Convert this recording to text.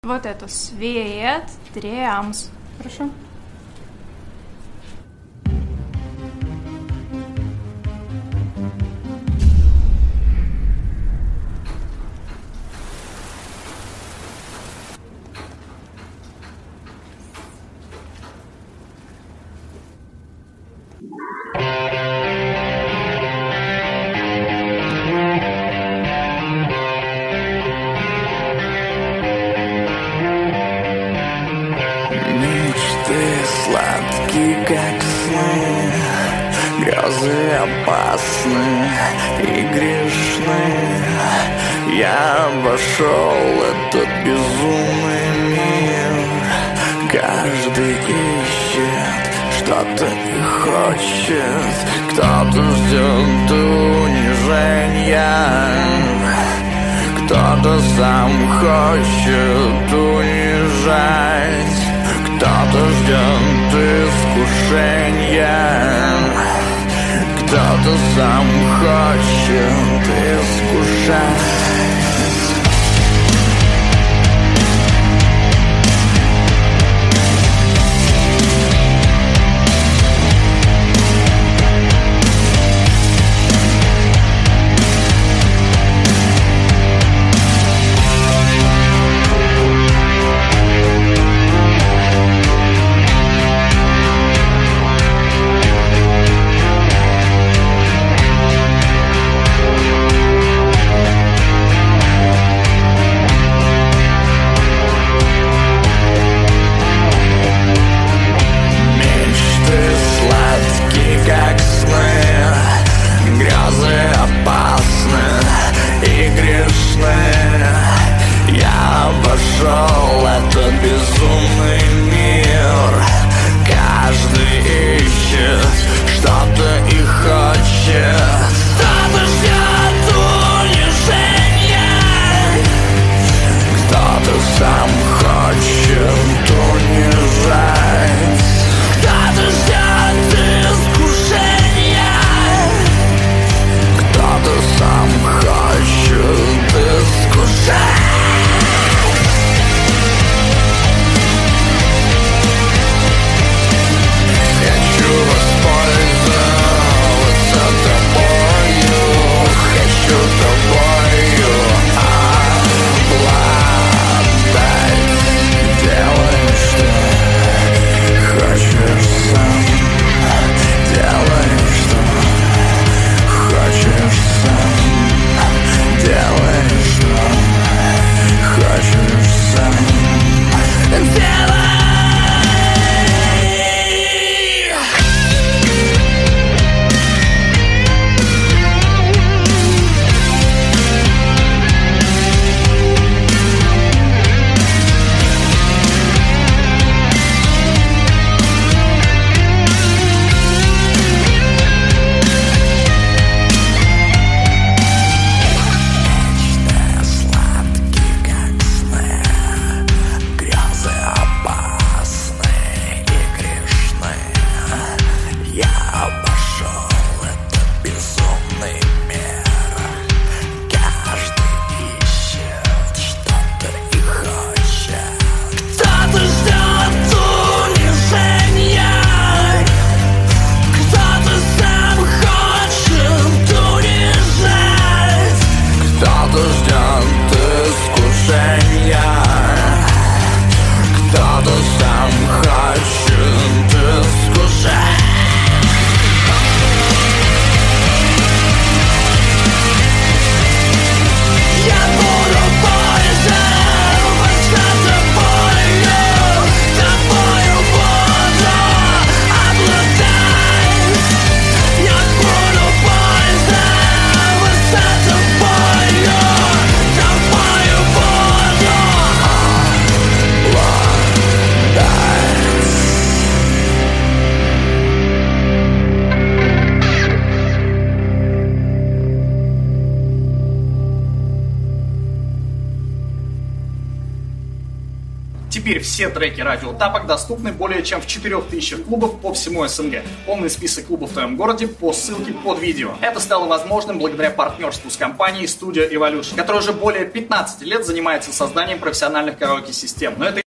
Вот это свет, триамс. Хорошо. Сладкие, как сны, грезы опасны и грешны. Я вошел в этот безумный мир. Каждый ищет что-то и хочет. Кто-то ждет унижения, кто-то сам хочет унижать. Кто-то ждет искушения, кто-то сам хочет искушать. Вошел в этот безумный мир. Каждый ищет что-то и хочет. Кто-то ждет унижения, кто-то сам хочет унижать. Кто-то ждет искушения, кто-то сам хочет искушать. Воспользоваться тобой. Теперь все треки Радио Тапок доступны более чем в 4000 клубов по всему СНГ. Полный список клубов в твоем городе по ссылке под видео. Это стало возможным благодаря партнерству с компанией Studio Evolution, которая уже более 15 лет занимается созданием профессиональных караоке-систем. Но это